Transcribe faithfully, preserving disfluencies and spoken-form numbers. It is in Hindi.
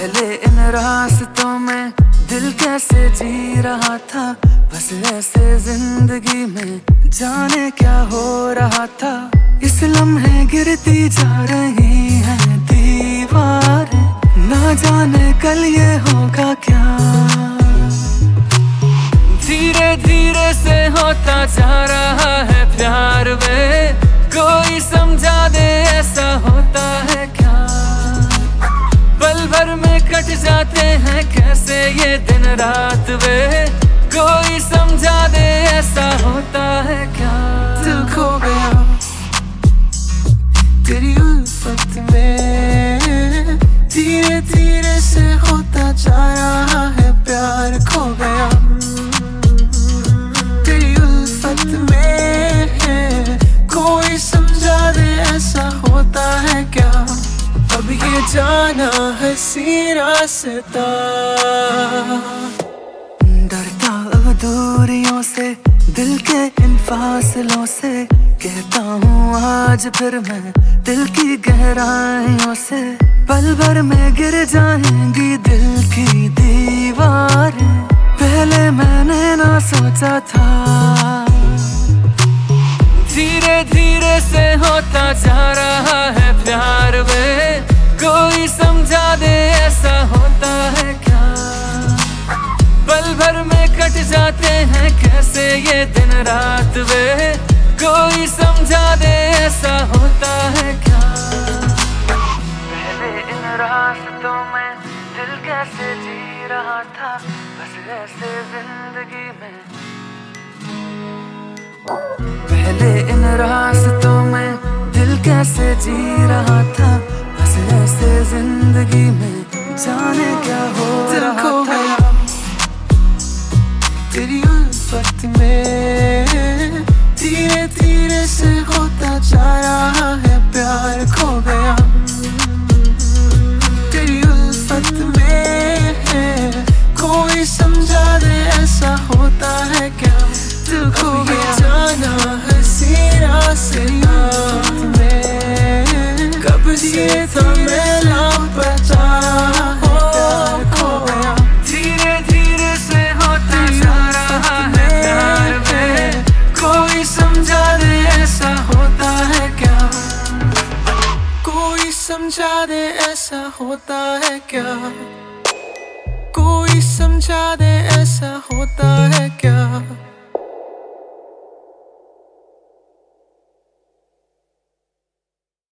पहले इन रास्तों में दिल कैसे जी रहा था, बस ऐसे जिंदगी में जाने क्या हो रहा था। इस लम्हे गिरती जा रही हैं दीवारें, ना जाने कल ये होगा क्या। धीरे धीरे से होता जा रहा है प्यार वे, कोई समझा दे ऐसा होता है क्या। पल भर में कट जाते हैं कैसे ये दिन रात वे, कोई समझा दे ऐसा होता है क्या। दिल खो गया तेरी उल्फत में, धीरे धीरे से होता जा रहा है प्यार खो गया तेरी उल्फत में, कोई समझा दे ऐसा होता है क्या। अब ये जाना हंसी रास्ता, डरता अब दूरियों से दिल के इन फासलों से, कहता हूँ आज फिर मैं दिल की गहराइयों से। पल भर में गिर जाएंगी दिल की दीवारें, पहले मैंने ना सोचा था। धीरे धीरे से होता जा रहा है प्यार वे, कोई समझा दे ऐसा होता है क्या। पल भर में कट जाते हैं कैसे ये दिन रात वे, कोई समझा दे ऐसा होता है क्या। पहले इन रास्तों में दिल कैसे जी रहा था, बस ऐसे जिंदगी में। पहले इन रास्तों में दिल कैसे जी रहा था, बस ऐसे जिंदगी में जाने क्या हो रहा था। तेरी उल्फत में धीरे धीरे से होता जा रहा है प्यार खो गया तेरी उल्फत में, कोई समझा दे ऐसा होता है क्या। दिल खो गया जाना हंसी रास्ता में, कब से था मैं लापता प्यार खो गया। धीरे धीरे से होता जा रहा है प्यार में, कोई समझा दे ऐसा होता है क्या। कोई समझा दे ऐसा होता है क्या, कोई समझा दे ऐसा हो